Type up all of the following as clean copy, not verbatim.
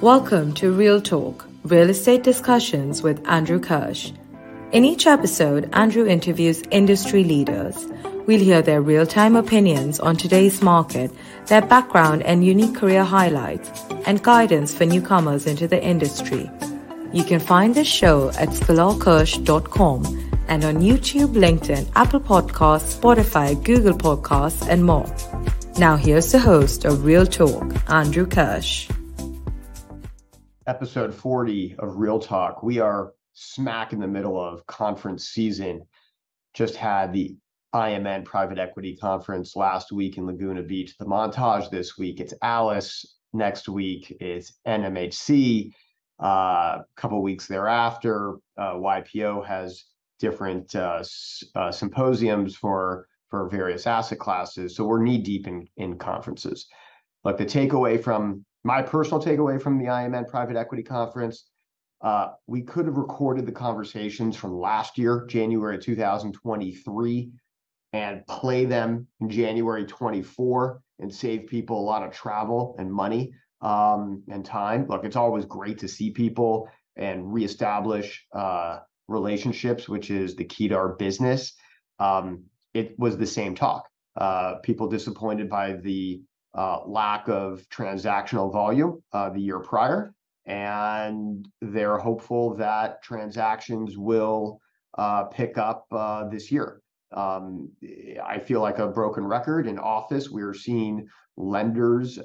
Welcome to Real Talk, Real Estate Discussions with Andrew Kirsch. In each episode, Andrew interviews industry leaders. We'll hear their real-time opinions on today's market, their background and unique career highlights, and guidance for newcomers into the industry. You can find this show at SpilarKirsch.com and on YouTube, LinkedIn, Apple Podcasts, Spotify, Google Podcasts, and more. Now here's the host of Real Talk, Andrew Kirsch. Episode 40 of Real Talk. We are smack in the middle of conference season. Just had the IMN Private Equity Conference last week in Laguna Beach. The Montage this week, it's Alice. Next week is NMHC. Couple weeks thereafter, YPO has different symposiums for various asset classes. So we're knee deep in conferences. But the takeaway from my personal takeaway from the IMN Private Equity Conference, we could have recorded the conversations from last year, January 2023, and play them in January 24 and save people a lot of travel and money and time. Look, it's always great to see people and reestablish relationships, which is the key to our business. It was the same talk. People disappointed by the lack of transactional volume the year prior, and they're hopeful that transactions will pick up this year. I feel like a broken record in office. We're seeing lenders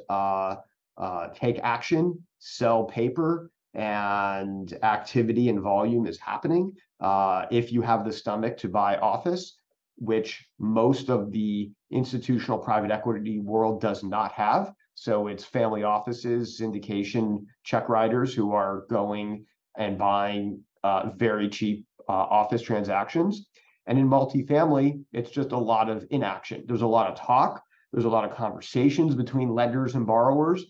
take action, sell paper, and activity and volume is happening. If you have the stomach to buy office, which most of the institutional private equity world does not have. So it's family offices, syndication check writers who are going and buying very cheap office transactions. And in multifamily, it's just a lot of inaction. There's a lot of talk. There's a lot of conversations between lenders and borrowers.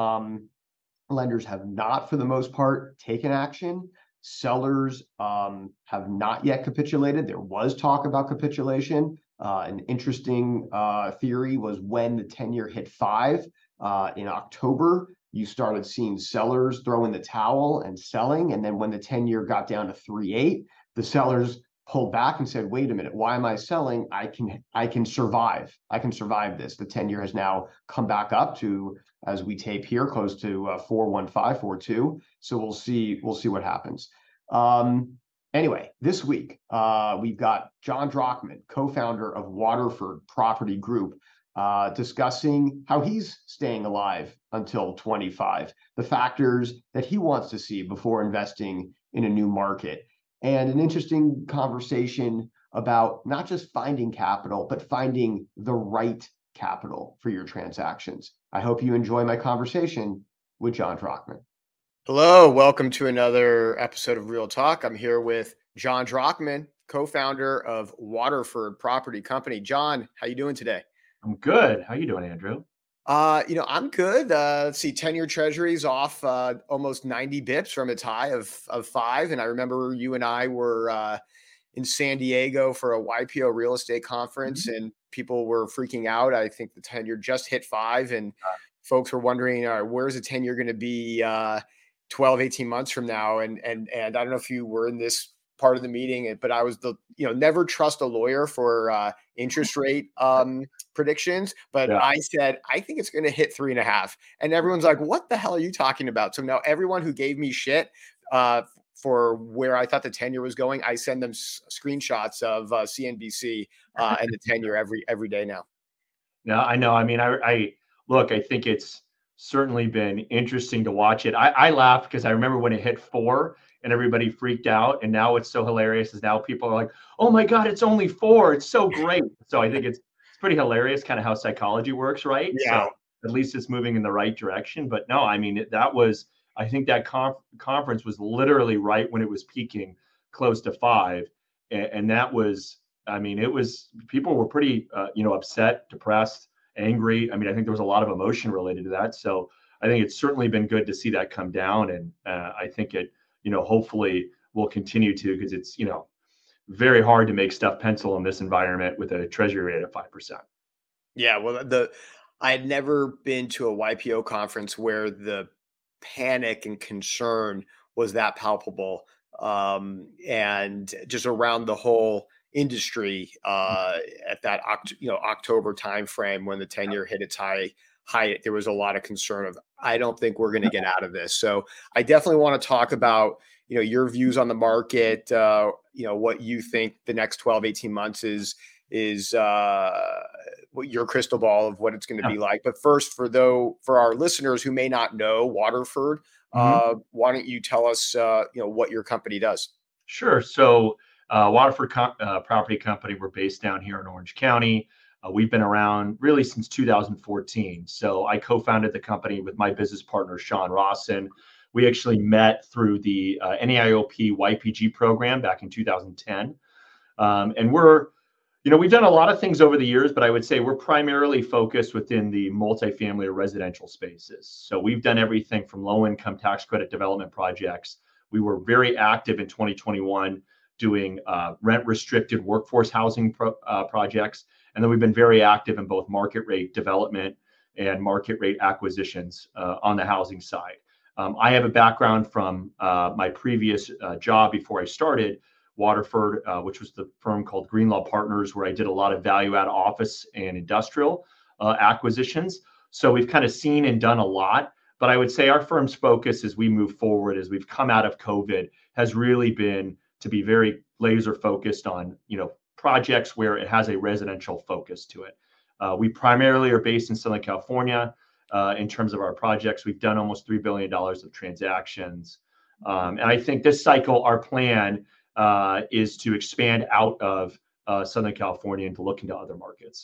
Lenders have not, for the most part, taken action. Sellers have not yet capitulated. There was talk about capitulation. An interesting theory was when the 10-year hit 5 in October, you started seeing sellers throw in the towel and selling. And then when the 10-year got down to 3.8, the sellers pulled back and said, wait a minute, why am I selling? I can survive. I can survive this. The 10-year has now come back up to, as we tape here, close to 4.15, 4.2. So we'll see what happens. Anyway, this week, we've got Jon Drachman, co-founder of Waterford Property Group, discussing how he's staying alive until 25, the factors that he wants to see before investing in a new market, and an interesting conversation about not just finding capital, but finding the right capital for your transactions. I hope you enjoy my conversation with Jon Drachman. Hello, welcome to another episode of Real Talk. I'm here with Jon Drachman, co-founder of Waterford Property Company. Jon, how you doing today? I'm good. How you doing, Andrew? I'm good. Let's see, 10-year treasuries off almost 90 bips from its high of 5. And I remember you and I were in San Diego for a YPO real estate conference, and people were freaking out. I think the 10-year just hit 5, and folks were wondering, where's the 10-year going to be 12, 18 months from now? And I don't know if you were in this part of the meeting, but I was never trust a lawyer for interest rate predictions. But yeah. I said, I think it's going to hit 3.5. And everyone's like, what the hell are you talking about? So now everyone who gave me shit for where I thought the 10-year was going, I send them screenshots of CNBC and the 10-year every day now. Yeah, I know. I mean, I look, I think it's certainly been interesting to watch it. I laughed because I remember when it hit 4 and everybody freaked out. And now it's so hilarious is now people are like, oh my God, it's only 4. It's so great. So I think it's pretty hilarious kind of how psychology works, right? Yeah. So at least it's moving in the right direction. But no, I mean, I think that conference was literally right when it was peaking close to 5. And that was, I mean, people were pretty, upset, depressed, angry. I mean, I think there was a lot of emotion related to that. So I think it's certainly been good to see that come down. And I think it, hopefully will continue to, because it's, very hard to make stuff pencil in this environment with a treasury rate of 5%. Yeah. Well, I had never been to a YPO conference where the panic and concern was that palpable, and just around the whole industry at that October timeframe when the 10-year hit its high. There was a lot of concern of, I don't think we're going to get out of this. So I definitely want to talk about your views on the market, what you think the next 12, 18 months is what your crystal ball of what it's going to be like. But first, for our listeners who may not know Waterford, why don't you tell us what your company does? Sure. So Waterford Property Company, we're based down here in Orange County. We've been around really since 2014. So I co-founded the company with my business partner, Sean Rawson. We actually met through the NAIOP YPG program back in 2010. And we've done a lot of things over the years, but I would say we're primarily focused within the multifamily or residential spaces. So we've done everything from low-income tax credit development projects. We were very active in 2021 doing rent-restricted workforce housing projects. And then we've been very active in both market rate development and market rate acquisitions on the housing side. I have a background from my previous job before I started Waterford, which was the firm called Greenlaw Partners, where I did a lot of value-add office and industrial acquisitions. So we've kind of seen and done a lot. But I would say our firm's focus as we move forward, as we've come out of COVID, has really been to be very laser focused on projects where it has a residential focus to it. We primarily are based in Southern California. In terms of our projects, we've done almost $3 billion of transactions. And I think this cycle, our plan is to expand out of Southern California and to look into other markets.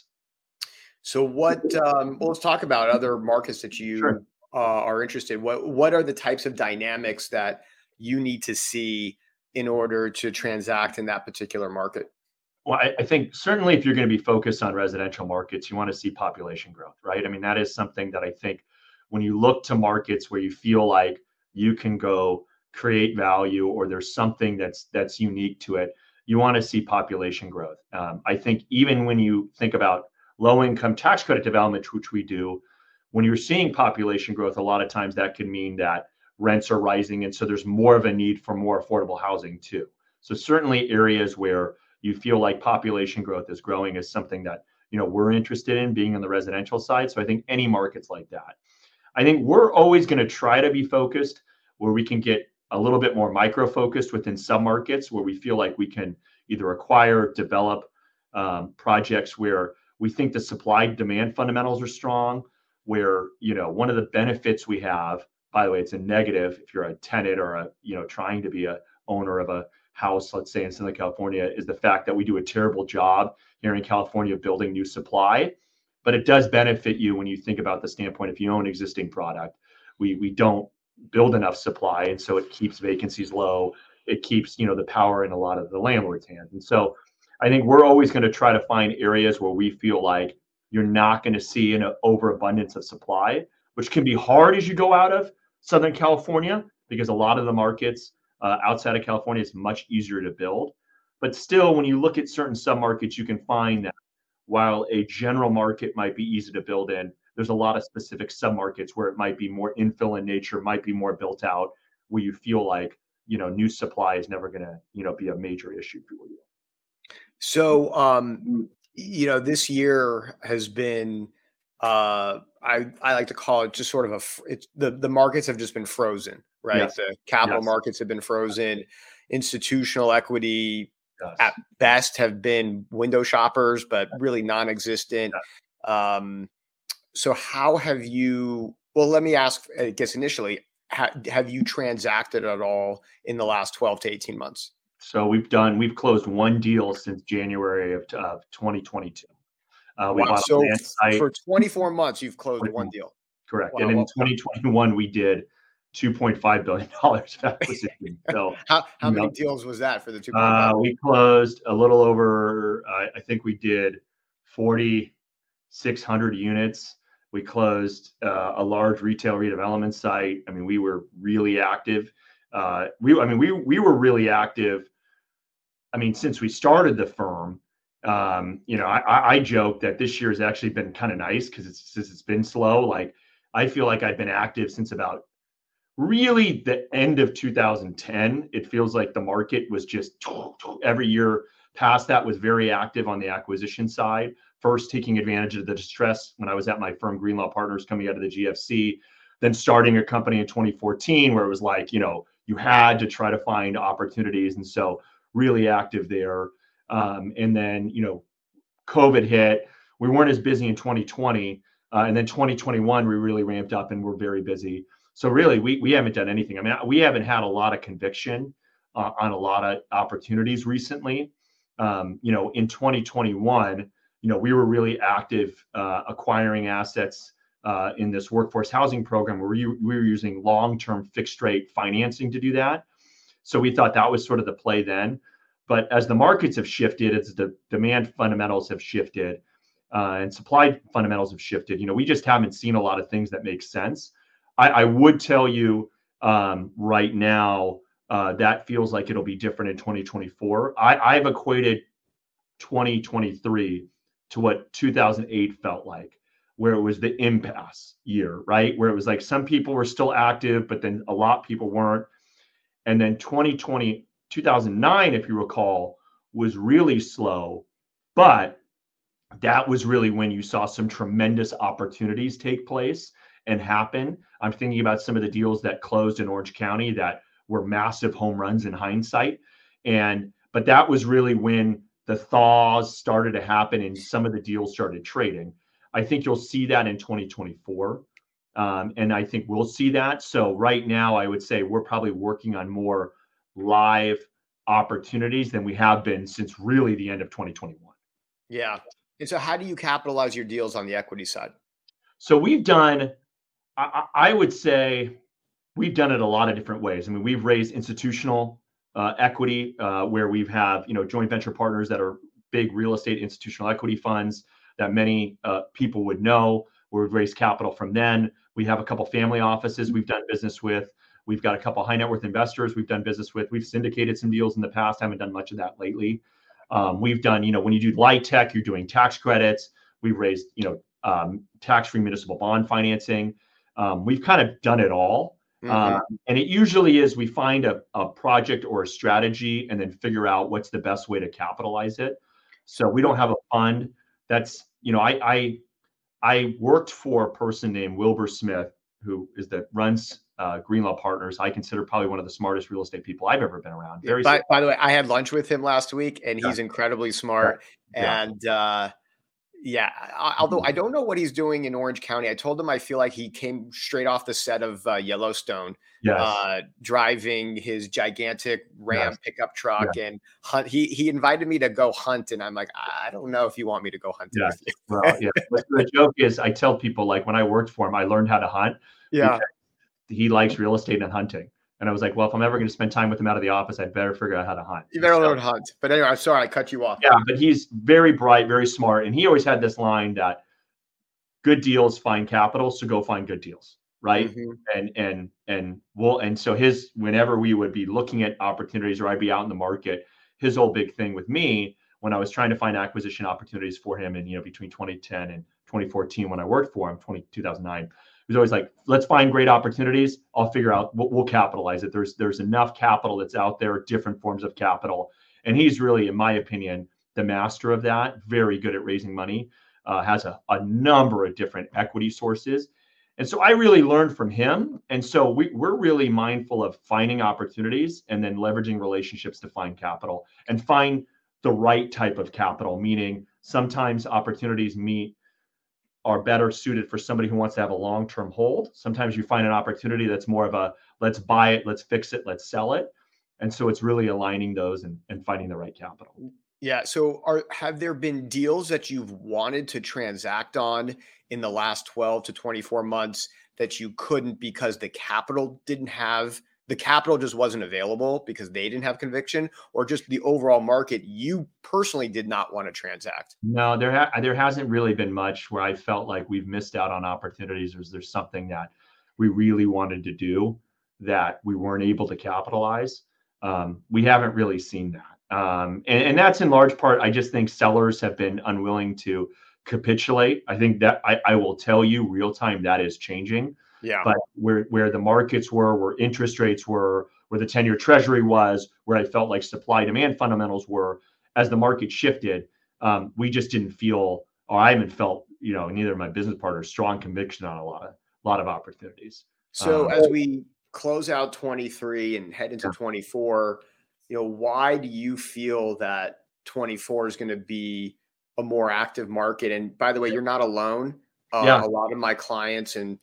So let's talk about other markets that you are interested in. What are the types of dynamics that you need to see in order to transact in that particular market? Well, I think certainly if you're going to be focused on residential markets, you want to see population growth, right? I mean, that is something that I think when you look to markets where you feel like you can go create value or there's something that's unique to it, you want to see population growth. I think even when you think about low-income tax credit development, which we do, when you're seeing population growth, a lot of times that can mean that rents are rising. And so there's more of a need for more affordable housing too. So certainly areas where you feel like population growth is growing is something that, we're interested in being on the residential side. So I think any markets like that. I think we're always going to try to be focused where we can get a little bit more micro-focused within submarkets where we feel like we can either acquire, develop projects where we think the supply-demand fundamentals are strong, where, one of the benefits we have, by the way, it's a negative if you're a tenant or trying to be a owner of a house, let's say in Southern California, is the fact that we do a terrible job here in California of building new supply. But it does benefit you when you think about the standpoint, if you own existing product, we don't build enough supply. And so it keeps vacancies low. It keeps, the power in a lot of the landlord's hands. And so I think we're always going to try to find areas where we feel like you're not going to see an overabundance of supply, which can be hard as you go out of Southern California, because a lot of the markets outside of California is much easier to build. But still, when you look at certain submarkets, you can find that while a general market might be easy to build in, there's a lot of specific submarkets where it might be more infill in nature, might be more built out, where you feel like, new supply is never going to, be a major issue for you. So, this year has been, I like to call it just sort of the markets have just been frozen, right? Yes. The capital markets have been frozen. Institutional equity at best have been window shoppers, but really non-existent. So how have you, well, let me ask, I guess initially, have you transacted at all in the last 12 to 18 months? So we've closed one deal since January of 2022. So for 24 months, you've closed one deal. Correct. Wow. And in 2021, we did $2.5 billion of acquisition. So how many deals was that for the 2.5? We closed a little over, I think we did 4,600 units. We closed a large retail redevelopment site. I mean, we were really active. We were really active. I mean, since we started the firm, I joke that this year has actually been kind of nice because it's been slow. Like, I feel like I've been active since about really the end of 2010, it feels like the market was just every year past that was very active on the acquisition side. First, taking advantage of the distress when I was at my firm, Greenlaw Partners, coming out of the GFC, then starting a company in 2014 where it was like, you had to try to find opportunities. And so really active there. And then, COVID hit. We weren't as busy in 2020. And then 2021, we really ramped up and we're very busy. So really, we haven't done anything. I mean, we haven't had a lot of conviction on a lot of opportunities recently. In 2021, we were really active acquiring assets in this workforce housing program where we were using long-term fixed rate financing to do that. So we thought that was sort of the play then. But as the markets have shifted, as the demand fundamentals have shifted and supply fundamentals have shifted, we just haven't seen a lot of things that make sense. I would tell you right now that feels like it'll be different in 2024. I've equated 2023 to what 2008 felt like, where it was the impasse year, right? Where it was like some people were still active, but then a lot of people weren't. And then 2009, if you recall, was really slow, but that was really when you saw some tremendous opportunities take place and happen. I'm thinking about some of the deals that closed in Orange County that were massive home runs in hindsight. But that was really when the thaws started to happen and some of the deals started trading. I think you'll see that in 2024. And I think we'll see that. So right now, I would say we're probably working on more live opportunities than we have been since really the end of 2021. Yeah. And so how do you capitalize your deals on the equity side? So we've done, I would say we've done it a lot of different ways. I mean, we've raised institutional equity where we've have, joint venture partners that are big real estate institutional equity funds that many people would know. We've raised capital from them. We have a couple family offices we've done business with. We've got a couple high net worth investors we've done business with. We've syndicated some deals in the past. Haven't done much of that lately. We've done, when you do light tech, you're doing tax credits. We've raised, tax-free municipal bond financing. We've kind of done it all. And it usually is we find a project or a strategy and then figure out what's the best way to capitalize it. So we don't have a fund. That's, I worked for a person named Wilbur Smith, who runs Greenlaw Partners. I consider probably one of the smartest real estate people I've ever been around. By the way, I had lunch with him last week, and he's incredibly smart. Yeah. And although I don't know what he's doing in Orange County, I told him I feel like he came straight off the set of Yellowstone, driving his gigantic Ram pickup truck and hunt. He invited me to go hunt, and I'm like, I don't know if you want me to go hunt. With you. Well, But the joke is, I tell people, like, when I worked for him, I learned how to hunt. Yeah, he likes real estate and hunting. And I was like, well, if I'm ever going to spend time with him out of the office, I'd better figure out how to hunt. You better learn to hunt. But anyway, I'm sorry, I cut you off. Yeah, but he's very bright, very smart. And he always had this line that good deals find capital, so go find good deals, right? And so whenever we would be looking at opportunities or I'd be out in the market, his whole big thing with me when I was trying to find acquisition opportunities for him and, between 2010 and 2014 when I worked for him, 2009, he was always like, let's find great opportunities. I'll figure out, we'll capitalize it. There's enough capital that's out there, different forms of capital. And he's really, in my opinion, the master of that, very good at raising money, has a number of different equity sources. And so I really learned from him. And so we're really mindful of finding opportunities and then leveraging relationships to find capital and find the right type of capital, meaning sometimes opportunities are better suited for somebody who wants to have a long-term hold. Sometimes you find an opportunity that's more of a, let's buy it, let's fix it, let's sell it. And so it's really aligning those and finding the right capital. Yeah. So have there been deals that you've wanted to transact on in the last 12 to 24 months that you couldn't because the capital just wasn't available because they didn't have conviction, or just the overall market you personally did not want to transact? No, there hasn't really been much where I felt like we've missed out on opportunities, or there's something that we really wanted to do that we weren't able to capitalize. We haven't really seen that. And that's in large part, I just think sellers have been unwilling to capitulate. I think that I will tell you real time that is changing. Yeah. But where the markets were, where interest rates were, where the 10-year treasury was, where I felt like supply demand fundamentals were, as the market shifted, we just didn't feel, or I haven't felt, neither of my business partners, strong conviction on a lot of opportunities. So as we close out 23 and head into 24, why do you feel that 24 is going to be a more active market? And by the way, you're not alone. Yeah. A lot of my clients and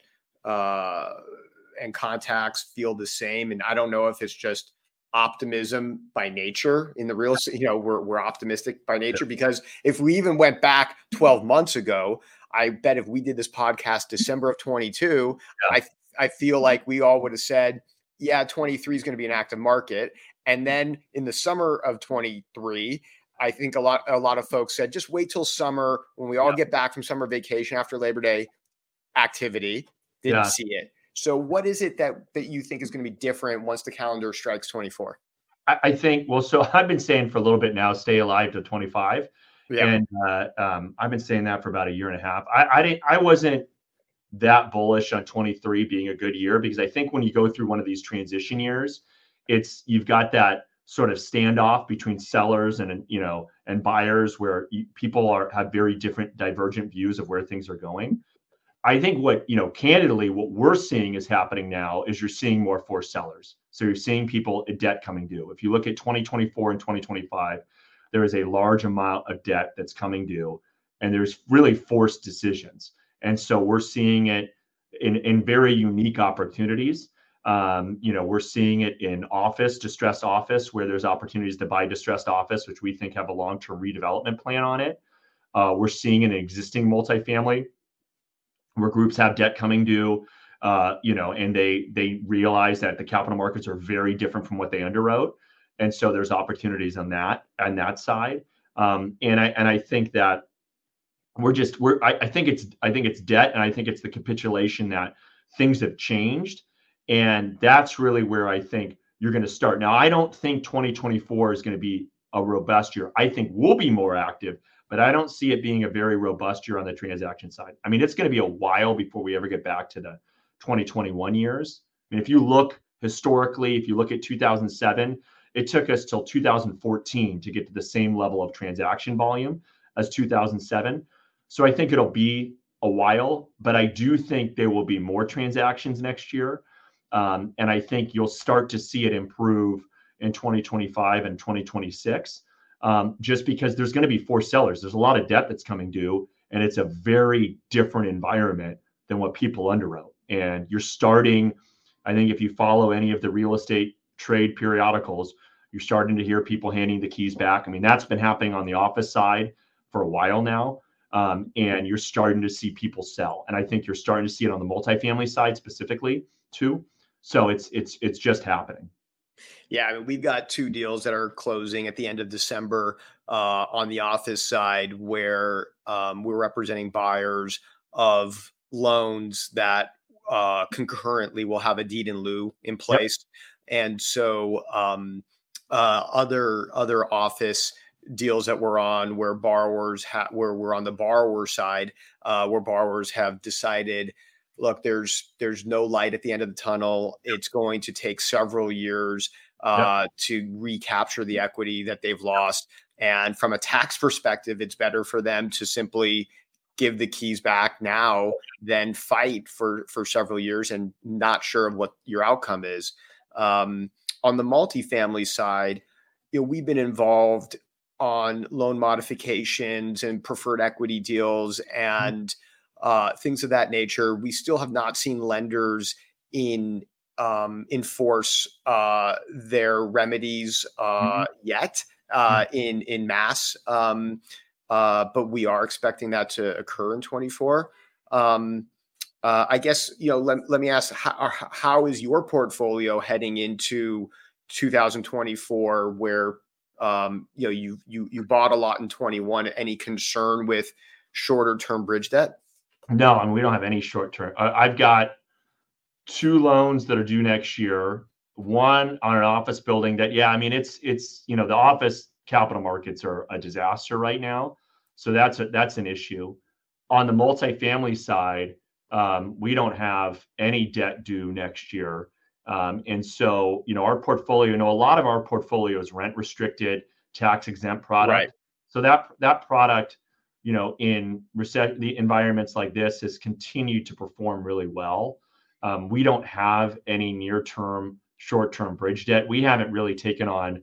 contacts feel the same. And I don't know if it's just optimism by nature in the real estate. We're optimistic by nature, because if we even went back 12 months ago, I bet if we did this podcast December of 22, I feel like we all would have said, yeah, 23 is going to be an active market. And then in the summer of 23, I think a lot of folks said, just wait till summer when we all get back from summer vacation after Labor Day activity. Didn't see it. So what is it that you think is going to be different once the calendar strikes 24? I think, so I've been saying for a little bit now, stay alive to 25. Yeah. And I've been saying that for about a year and a half. I wasn't that bullish on 23 being a good year, because I think when you go through one of these transition years, you've got that sort of standoff between sellers and buyers, where people have very different divergent views of where things are going. I think candidly, what we're seeing is happening now is you're seeing more forced sellers. So you're seeing people debt coming due. If you look at 2024 and 2025, there is a large amount of debt that's coming due, and there's really forced decisions. And so we're seeing it in very unique opportunities. We're seeing it in distressed office, where there's opportunities to buy distressed office, which we think have a long-term redevelopment plan on it. We're seeing it in existing multifamily, where groups have debt coming due, and they realize that the capital markets are very different from what they underwrote. And so there's opportunities on that side. And I think that I think it's debt, and I think it's the capitulation that things have changed. And that's really where I think you're going to start. Now, I don't think 2024 is going to be a robust year. I think we'll be more active, but I don't see it being a very robust year on the transaction side. I mean, it's going to be a while before we ever get back to the 2021 years. I mean, if you look historically, if you look at 2007, it took us till 2014 to get to the same level of transaction volume as 2007. So I think it'll be a while, but I do think there will be more transactions next year. And I think you'll start to see it improve in 2025 and 2026, just because there's going to be forced sellers. There's a lot of debt that's coming due, and it's a very different environment than what people underwrote. And you're starting, I think if you follow any of the real estate trade periodicals, you're starting to hear people handing the keys back. I mean, that's been happening on the office side for a while now. And you're starting to see people sell. And I think you're starting to see it on the multifamily side specifically too. So it's just happening. Yeah, I mean, we've got 2 deals that are closing at the end of December on the office side, where we're representing buyers of loans that concurrently will have a deed in lieu in place. Yep. And so other office deals that we're on, where where we're on the borrower side, where borrowers have decided, look, there's no light at the end of the tunnel. It's going to take several years to recapture the equity that they've lost. And from a tax perspective, it's better for them to simply give the keys back now than fight for several years and not sure of what your outcome is. On the multifamily side, we've been involved on loan modifications and preferred equity deals and things of that nature. We still have not seen lenders enforce their remedies yet in mass, but we are expecting that to occur in 24. I guess let me ask, how is your portfolio heading into 2024, where you bought a lot in 21? Any concern with shorter term bridge debt? No, I mean, we don't have any short term. I've got 2 loans that are due next year. One on an office building that, I mean, it's the office capital markets are a disaster right now. So that's an issue. On the multifamily side, We don't have any debt due next year. And so, our portfolio, a lot of our portfolio is rent restricted, tax exempt product. Right. So that product, in the environments like this has continued to perform really well. We don't have any near-term, short-term bridge debt. We haven't really taken on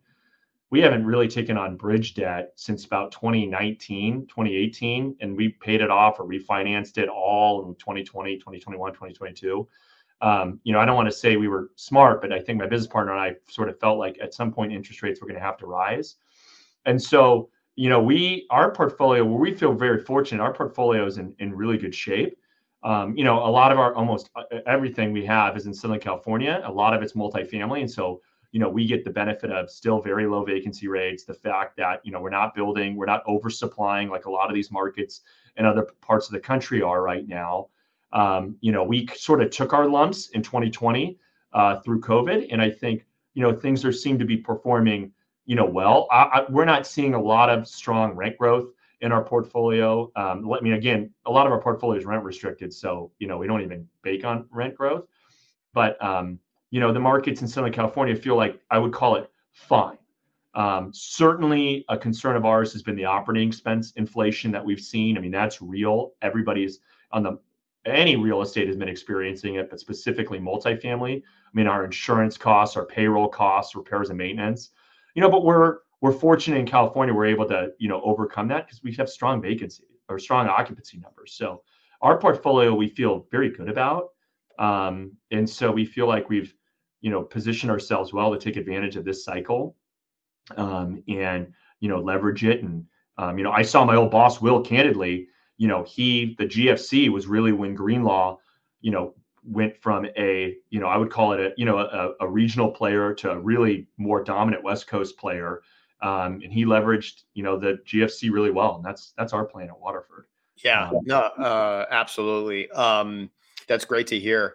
bridge debt since about 2019, 2018, and we paid it off or refinanced it all in 2020, 2021, 2022. I don't want to say we were smart, but I think my business partner and I sort of felt like at some point interest rates were going to have to rise. And so, our portfolio, where we feel very fortunate, our portfolio is in really good shape. A lot of almost everything we have is in Southern California. A lot of it's multifamily. And so, we get the benefit of still very low vacancy rates. The fact that, we're not oversupplying like a lot of these markets in other parts of the country are right now. We sort of took our lumps in 2020 through COVID. And I think, things seem to be performing, well. We're not seeing a lot of strong rent growth in our portfolio. Again, a lot of our portfolio is rent restricted. So, we don't even bake on rent growth. But, the markets in Southern California feel like I would call it fine. Certainly a concern of ours has been the operating expense inflation that we've seen. I mean, that's real. Any real estate has been experiencing it, but specifically multifamily. I mean, our insurance costs, our payroll costs, repairs and maintenance, but we're fortunate in California, we're able to, overcome that because we have strong vacancy or strong occupancy numbers. So our portfolio, we feel very good about. And so we feel like we've, positioned ourselves well to take advantage of this cycle, and, leverage it. And, I saw my old boss, Will, candidly, the GFC was really when Greenlaw, went from I would call it a regional player to a really more dominant West Coast player. And he leveraged, the GFC really well. And that's our plan at Waterford. Yeah, absolutely. That's great to hear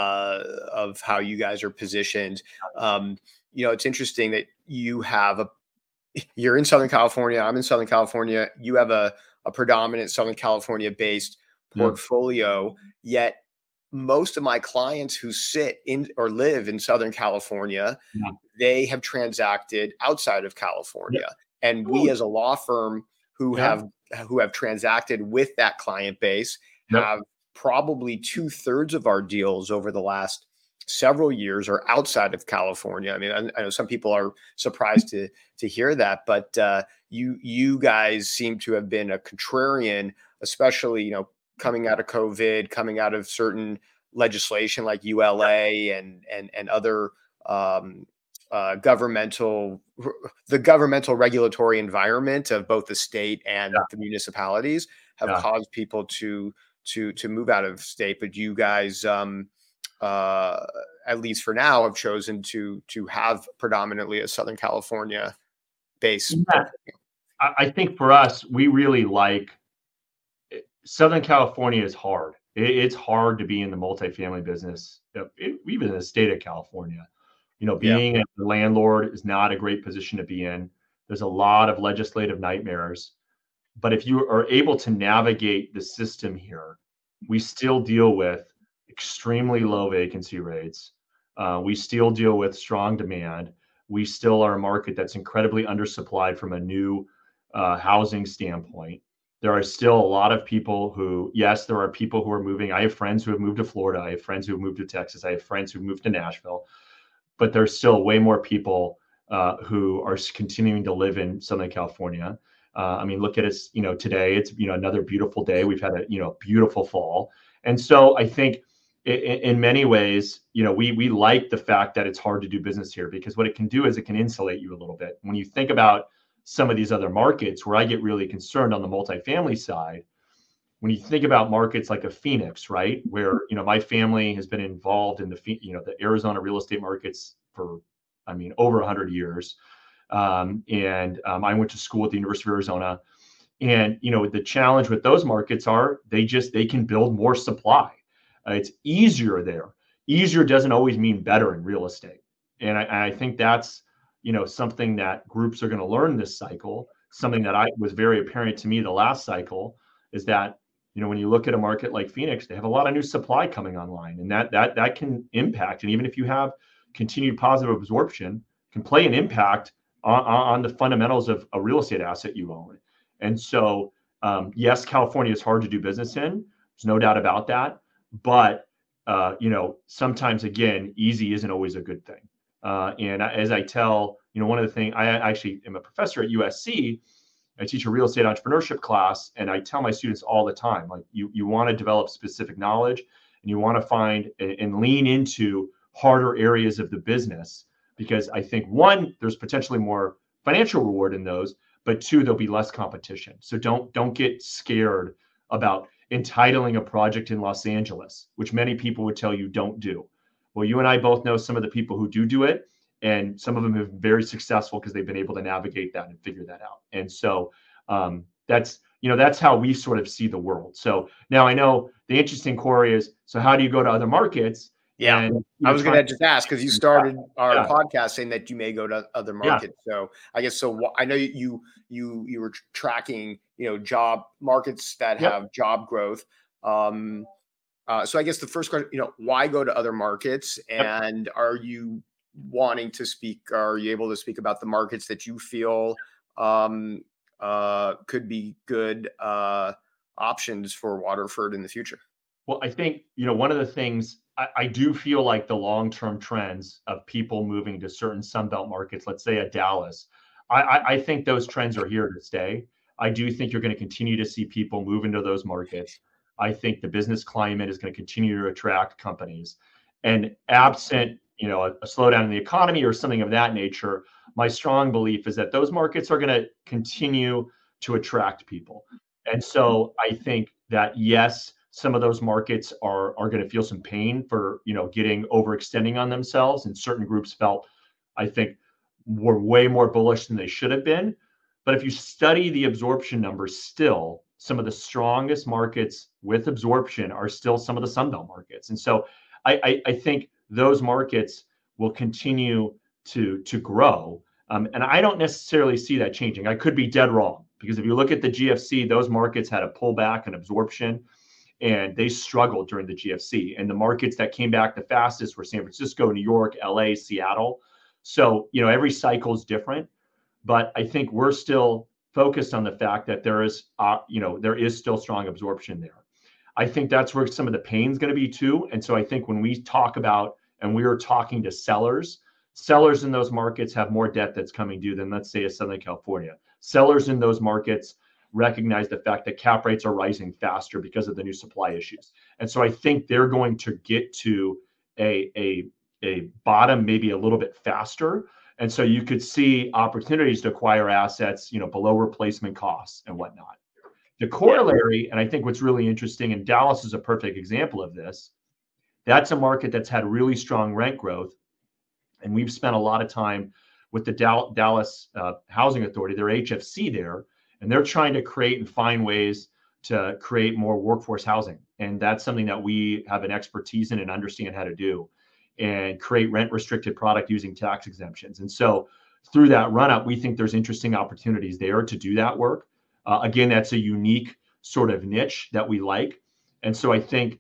of how you guys are positioned. It's interesting that you're in Southern California. I'm in Southern California. You have a predominant Southern California based portfolio, yet most of my clients who sit in or live in Southern California, they have transacted outside of California. And we as a law firm who have transacted with that client base have probably 2/3 of our deals over the last several years are outside of California. I mean, I know some people are surprised to hear that, but you guys seem to have been a contrarian, especially, coming out of COVID, coming out of certain legislation like ULA and other governmental regulatory environment of both the state and the municipalities have caused people to move out of state. But you guys, at least for now, have chosen to have predominantly a Southern California base. Yeah. I think for us, we really like Southern California is hard. It's hard to be in the multifamily business, even in the state of California. Being a landlord is not a great position to be in. There's a lot of legislative nightmares. But if you are able to navigate the system here, we still deal with extremely low vacancy rates. We still deal with strong demand. We still are a market that's incredibly undersupplied from a new housing standpoint. There are still a lot of people there are people who are moving. I have friends who have moved to Florida. I have friends who have moved to Texas. I have friends who moved to Nashville. But there's still way more people who are continuing to live in Southern California. Look at us, today it's, another beautiful day. We've had a, beautiful fall. And so I think in many ways, we like the fact that it's hard to do business here, because what it can do is it can insulate you a little bit. When you think about some of these other markets where I get really concerned on the multifamily side, when you think about markets like a Phoenix, right, where, my family has been involved in the Arizona real estate markets for, over 100 years. And I went to school at the University of Arizona, and, the challenge with those markets are they can build more supply. It's easier there. Easier doesn't always mean better in real estate. And I think that's, something that groups are going to learn this cycle. Something that was very apparent to me the last cycle is that, when you look at a market like Phoenix, they have a lot of new supply coming online, and that can impact. And even if you have continued positive absorption, can play an impact on the fundamentals of a real estate asset you own. And so, yes, California is hard to do business in. There's no doubt about that. But sometimes, again, easy isn't always a good thing. And as I tell, one of the things, I actually am a professor at USC. I teach a real estate entrepreneurship class, and I tell my students all the time, like, you want to develop specific knowledge, and you want to find and lean into harder areas of the business, because I think, one, there's potentially more financial reward in those, but two, there'll be less competition. So don't get scared about entitling a project in Los Angeles, which many people would tell you don't do. Well, you and I both know some of the people who do it, and some of them have been very successful because they've been able to navigate that and figure that out. And so that's how we sort of see the world. So now I know the interesting query is, so how do you go to other markets? Yeah, and, I was going to just ask, because you started our podcast saying that you may go to other markets. Yeah. So I guess I know you were tracking job markets that have job growth. So I guess the first question, why go to other markets, and are you wanting to speak? Are you able to speak about the markets that you feel could be good options for Waterford in the future? Well, I think, one of the things I do feel like the long-term trends of people moving to certain Sunbelt markets, let's say at Dallas, I think those trends are here to stay. I do think you're going to continue to see people move into those markets. I think the business climate is going to continue to attract companies. And absent, a slowdown in the economy or something of that nature, my strong belief is that those markets are going to continue to attract people. And so I think that, yes, some of those markets are going to feel some pain for, getting overextending on themselves. And certain groups felt, I think, were way more bullish than they should have been. But if you study the absorption numbers, still some of the strongest markets with absorption are still some of the Sunbelt markets. And so I think those markets will continue to grow. And I don't necessarily see that changing. I could be dead wrong, because if you look at the GFC, those markets had a pullback in absorption, and they struggled during the GFC. And the markets that came back the fastest were San Francisco, New York, LA, Seattle. So, every cycle is different, but I think we're still focused on the fact that there is still strong absorption there. I think that's where some of the pain is going to be too. And so I think when we talk about, and we are talking to sellers in those markets have more debt that's coming due than, let's say, a Southern California. Sellers in those markets recognize the fact that cap rates are rising faster because of the new supply issues. And so I think they're going to get to a bottom maybe a little bit faster. And so you could see opportunities to acquire assets, below replacement costs and whatnot. The corollary, and I think what's really interesting, and Dallas is a perfect example of this, that's a market that's had really strong rent growth. And we've spent a lot of time with the Dallas Housing Authority, their HFC there, and they're trying to create and find ways to create more workforce housing. And that's something that we have an expertise in and understand how to do, and create rent restricted product using tax exemptions. And so through that run up, we think there's interesting opportunities there to do that work. Again, that's a unique sort of niche that we like. And so I think,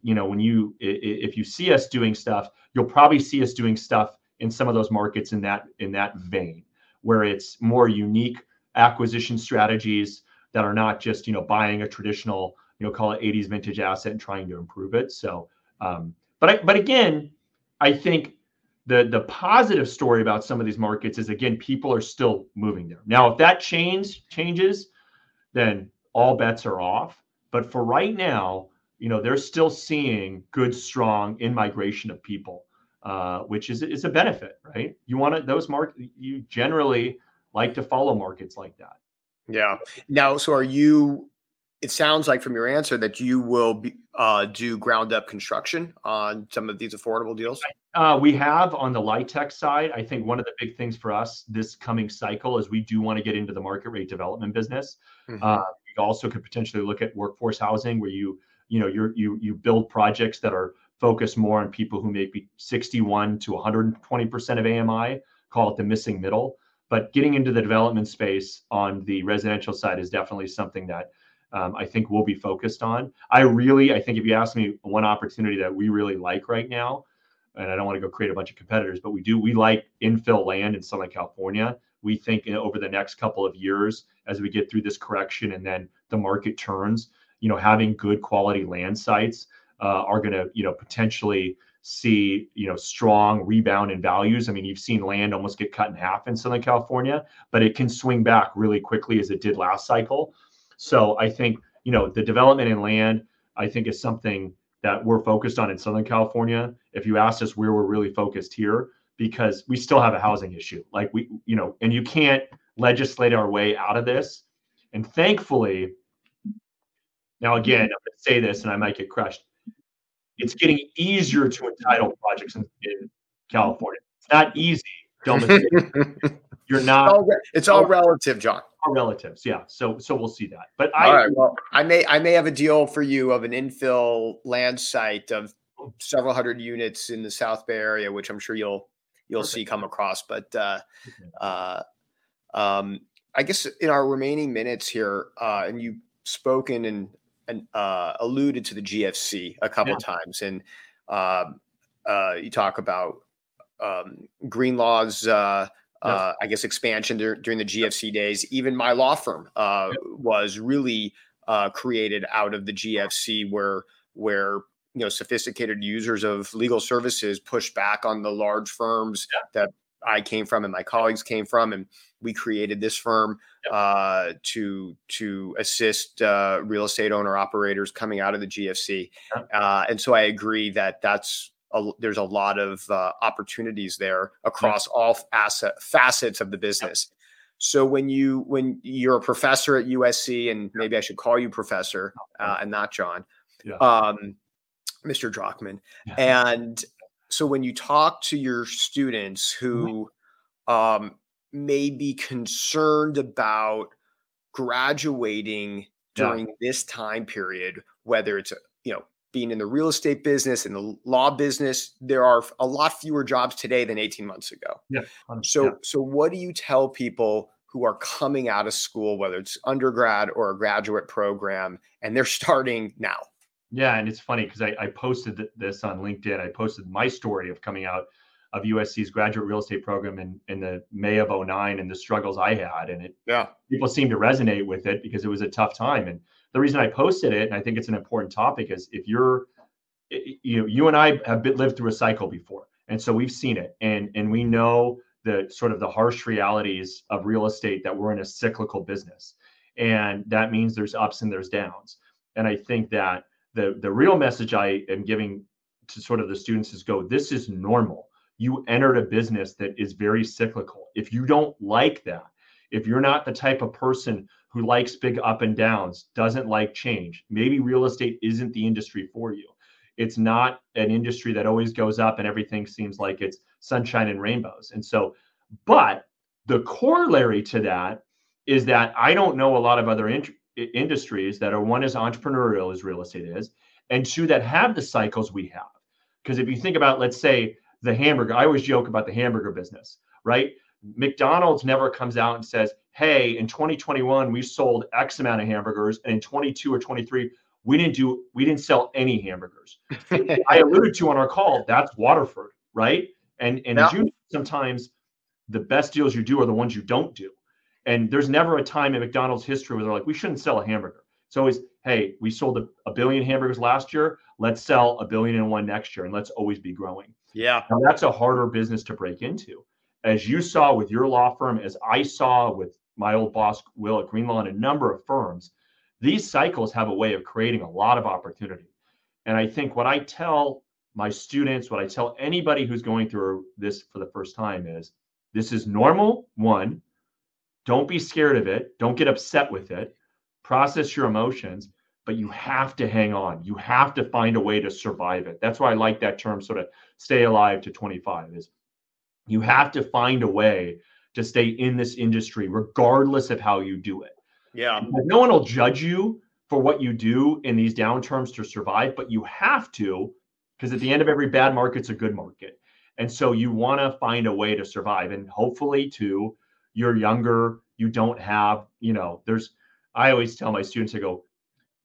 if you see us doing stuff, you'll probably see us doing stuff in some of those markets in that vein, where it's more unique acquisition strategies that are not just, buying a traditional, call it 80s vintage asset and trying to improve it. So, but again, I think the positive story about some of these markets is, again, people are still moving there. Now, if that changes, then all bets are off. But for right now, they're still seeing good, strong in-migration of people, which is a benefit, right? You want those markets, you generally like to follow markets like that. Yeah. Now, so it sounds like from your answer that you will do ground up construction on some of these affordable deals. We have on the LIHTC side. I think one of the big things for us this coming cycle is we do want to get into the market rate development business. Mm-hmm. We also could potentially look at workforce housing, where you build projects that are focused more on people who make 61 to 120% of AMI, call it the missing middle. But getting into the development space on the residential side is definitely something that I think we'll be focused on. I think if you ask me one opportunity that we really like right now, and I don't want to go create a bunch of competitors, but we like infill land in Southern California. We think over the next couple of years, as we get through this correction and then the market turns, having good quality land sites are going to, potentially see, strong rebound in values. I mean, you've seen land almost get cut in half in Southern California, but it can swing back really quickly as it did last cycle. So I think, the development in land, I think is something that we're focused on in Southern California. If you asked us where we're really focused here, because we still have a housing issue, like and you can't legislate our way out of this. And thankfully, now again, I'm going to say this and I might get crushed. It's getting easier to entitle projects in California. It's not easy. Don't mistake. You're not. It's all relative, John. All relatives, yeah. So we'll see that. But all right. Well, I may have a deal for you of an infill land site of several hundred units in the South Bay area, which I'm sure you'll see come across. But I guess in our remaining minutes here, and you've spoken and alluded to the GFC a couple of times, and you talk about Greenlaw's I guess expansion during the GFC days. Even my law firm was really created out of the GFC, where sophisticated users of legal services pushed back on the large firms that I came from and my colleagues came from, and we created this firm to assist real estate owner operators coming out of the GFC. And so I agree that there's a lot of opportunities there across all facets of the business. So when you're a professor at USC, and maybe I should call you professor and not John, Mr. Drachman. And so when you talk to your students who may be concerned about graduating during this time period, whether it's being in the real estate business and the law business, there are a lot fewer jobs today than 18 months ago. So what do you tell people who are coming out of school, whether it's undergrad or a graduate program, and they're starting now? Yeah. And it's funny because I posted this on LinkedIn. I posted my story of coming out of USC's graduate real estate program in the May of 2009 and the struggles I had. And people seem to resonate with it because it was a tough time. And the reason I posted it, and I think it's an important topic, is if you and I have lived through a cycle before. And so we've seen it, and we know the sort of the harsh realities of real estate, that we're in a cyclical business. And that means there's ups and there's downs. And I think that the real message I am giving to sort of the students is this is normal. You entered a business that is very cyclical. If you don't like that, if you're not the type of person who likes big up and downs, doesn't like change, maybe real estate isn't the industry for you. It's not an industry that always goes up and everything seems like it's sunshine and rainbows. And so, but the corollary to that is that I don't know a lot of other industries that are, one, as entrepreneurial as real estate is, and two, that have the cycles we have. Because if you think about, let's say, the hamburger, I always joke about the hamburger business, right? McDonald's never comes out and says, hey, in 2021, we sold X amount of hamburgers, and in 22 or 23, we didn't sell any hamburgers. I alluded to on our call, that's Waterford, right? And as you know, sometimes the best deals you do are the ones you don't do. And there's never a time in McDonald's history where they're like, we shouldn't sell a hamburger. It's always, hey, we sold a billion hamburgers last year. Let's sell 1 billion and one next year, and let's always be growing. Yeah. Now, that's a harder business to break into. As you saw with your law firm, as I saw with my old boss, Will at Greenlaw, and a number of firms, these cycles have a way of creating a lot of opportunity. And I think what I tell my students, what I tell anybody who's going through this for the first time is, this is normal. One, don't be scared of it. Don't get upset with it. Process your emotions, but you have to hang on. You have to find a way to survive it. That's why I like that term, sort of stay alive to 25, is you have to find a way to stay in this industry, regardless of how you do it. Yeah. No one will judge you for what you do in these downturns to survive, but you have to, because at the end of every bad market's a good market. And so you want to find a way to survive. And hopefully, too, you're younger, you don't have, I always tell my students, I go,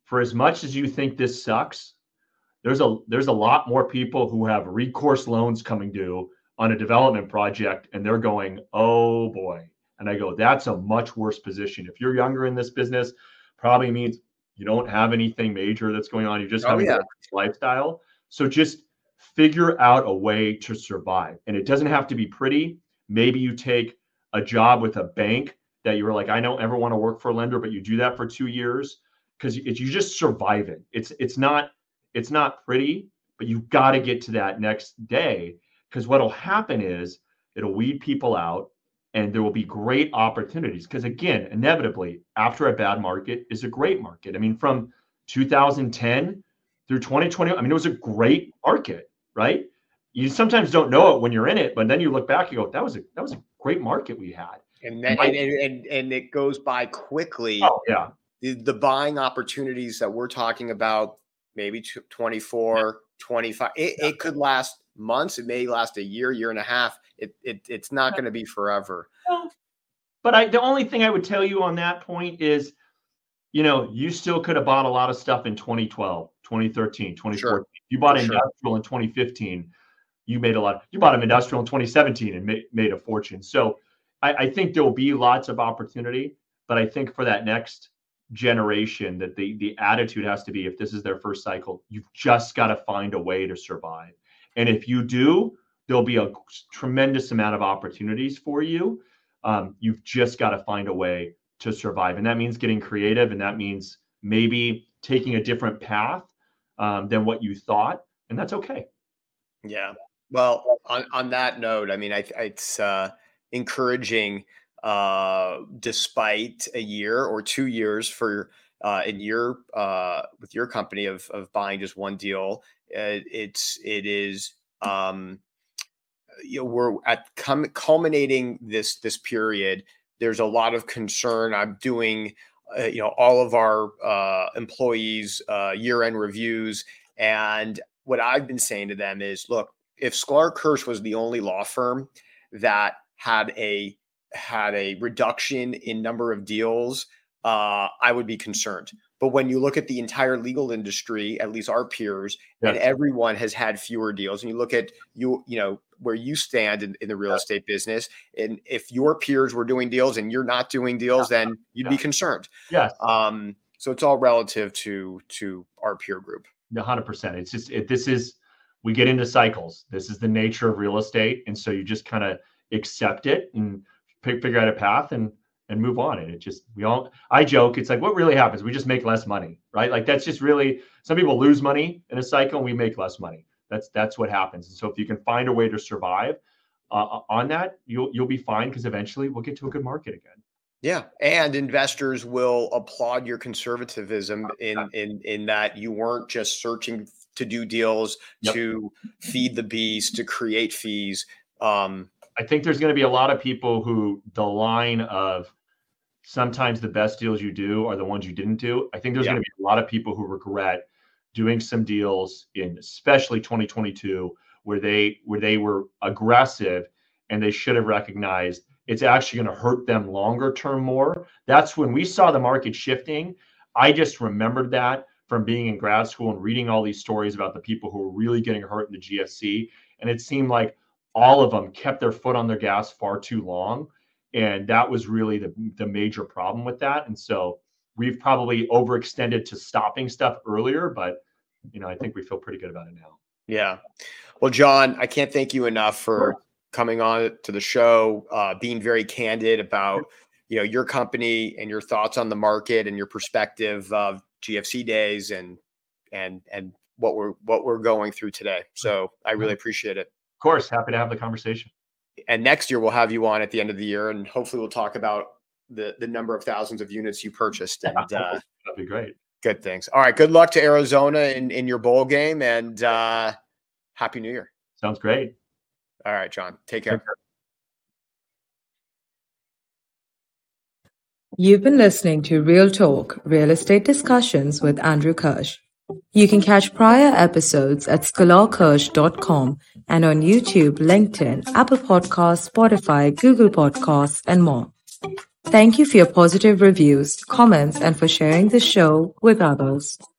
for as much as you think this sucks, there's a lot more people who have recourse loans coming due on a development project, and they're going, oh boy. And I go, that's a much worse position. If you're younger in this business, probably means you don't have anything major that's going on. You're just having a lifestyle. So just figure out a way to survive. And it doesn't have to be pretty. Maybe you take a job with a bank that you were like, I don't ever want to work for a lender, but you do that for 2 years because you just survive it. It's not pretty, but you've got to get to that next day, because what'll happen is it'll weed people out and there will be great opportunities. Because again, inevitably, after a bad market is a great market. I mean, from 2010 through 2020, I mean, it was a great market, right? You sometimes don't know it when you're in it, but then you look back, you go, that was a great market we had. And then, and it goes by quickly. Oh yeah. The buying opportunities that we're talking about, maybe 24, 25, it could last months. It may last a year and a half. It's not going to be forever. But the only thing I would tell you on that point is, you still could have bought a lot of stuff in 2012, 2013, 2014. Sure. You bought industrial in 2015. You bought an industrial in 2017 and made a fortune. So I think there will be lots of opportunity, but I think for that next generation that the attitude has to be, if this is their first cycle, you've just got to find a way to survive. And if you do, there'll be a tremendous amount of opportunities for you. You've just got to find a way to survive. And that means getting creative. And that means maybe taking a different path than what you thought. And that's okay. Yeah. Well, on that note, I mean, it's encouraging, despite a year or 2 years for with your company of buying just one deal, we're at culminating this period. There's a lot of concern. I'm doing all of our employees year-end reviews, and what I've been saying to them is, look, if Sklar Kirsch was the only law firm that had a reduction in number of deals, I would be concerned. But when you look at the entire legal industry, at least our peers, and everyone has had fewer deals, and you look at where you stand in the real estate business, and if your peers were doing deals and you're not doing deals, then you'd be concerned. Yes. So it's all relative to our peer group. 100%. It's just we get into cycles. This is the nature of real estate, and so you just kind of accept it and figure out a path and move on. And I joke, it's like, what really happens? We just make less money, right? Like that's just really, some people lose money in a cycle and we make less money. That's what happens. And so if you can find a way to survive on that, you'll be fine, because eventually we'll get to a good market again. Yeah. And investors will applaud your conservatism in that you weren't just searching to do deals to feed the beast, to create fees. I think there's going to be a lot of people who the line of sometimes the best deals you do are the ones you didn't do. I think there's going to be a lot of people who regret doing some deals in especially 2022 where they were aggressive and they should have recognized it's actually going to hurt them longer term more. That's when we saw the market shifting. I just remembered that from being in grad school and reading all these stories about the people who were really getting hurt in the GFC. And it seemed like all of them kept their foot on their gas far too long. And that was really the major problem with that. And so we've probably overextended to stopping stuff earlier, but I think we feel pretty good about it now. Yeah. Well, John, I can't thank you enough for coming on to the show, being very candid about, your company and your thoughts on the market and your perspective of GFC days and what we're going through today. So I really appreciate it. Of course. Happy to have the conversation. And next year we'll have you on at the end of the year, and hopefully we'll talk about the number of thousands of units you purchased. And that'd be great. Good things. All right. Good luck to Arizona in your bowl game, and Happy New Year. Sounds great. All right, John. Take care. You've been listening to Real Talk, Real Estate Discussions with Andrew Kirsch. You can catch prior episodes at scholarkirsch.com and on YouTube, LinkedIn, Apple Podcasts, Spotify, Google Podcasts, and more. Thank you for your positive reviews, comments, and for sharing the show with others.